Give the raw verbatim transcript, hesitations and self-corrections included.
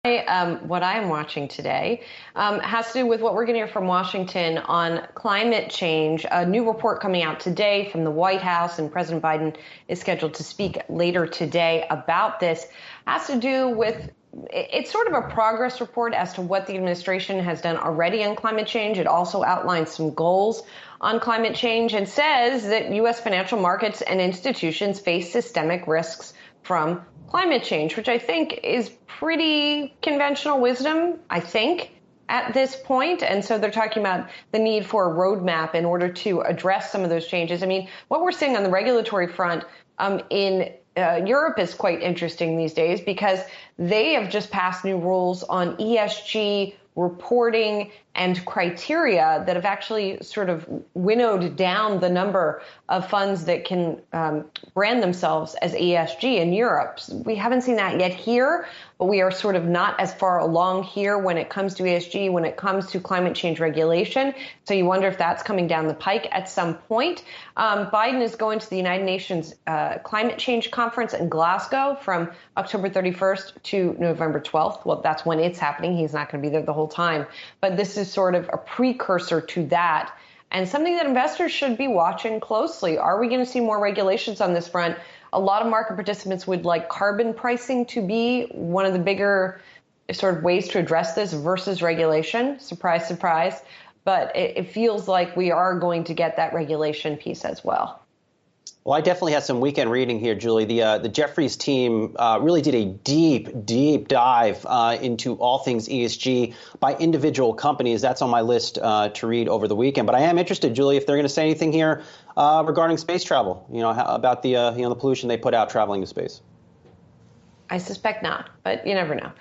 Um, what I'm watching today um, has to do with what we're going to hear from Washington on climate change. A new report coming out today from the White House, and President Biden is scheduled to speak later today about this. Has to do with it's sort of a progress report as to what the administration has done already on climate change. It also outlines some goals on climate change and says that U S financial markets and institutions face systemic risks from climate change, which I think is pretty conventional wisdom, I think, at this point. And so they're talking about the need for a roadmap in order to address some of those changes. I mean, what we're seeing on the regulatory front um, in uh, Europe is quite interesting these days because they have just passed new rules on E S G reporting and criteria that have actually sort of winnowed down the number of funds that can um, brand themselves as E S G in Europe. We haven't seen that yet here, but we are sort of not as far along here when it comes to E S G, when it comes to climate change regulation. So you wonder if that's coming down the pike at some point. Um, Biden is going to the United Nations uh, Climate Change Conference in Glasgow from October thirty-first to November twelfth. Well, that's when it's happening. He's not going to be there the whole time. But this is sort of a precursor to that and something that investors should be watching closely. Are we going to see more regulations on this front? A lot of market participants would like carbon pricing to be one of the bigger sort of ways to address this versus regulation. Surprise, surprise. But it, it feels like we are going to get that regulation piece as well. Well, I definitely had some weekend reading here, Julie. The uh, the Jefferies team uh, really did a deep, deep dive uh, into all things E S G by individual companies. That's on my list uh, to read over the weekend. But I am interested, Julie, if they're going to say anything here uh, regarding space travel, you know, how, about the uh, you know the pollution they put out traveling to space. I suspect not, but you never know.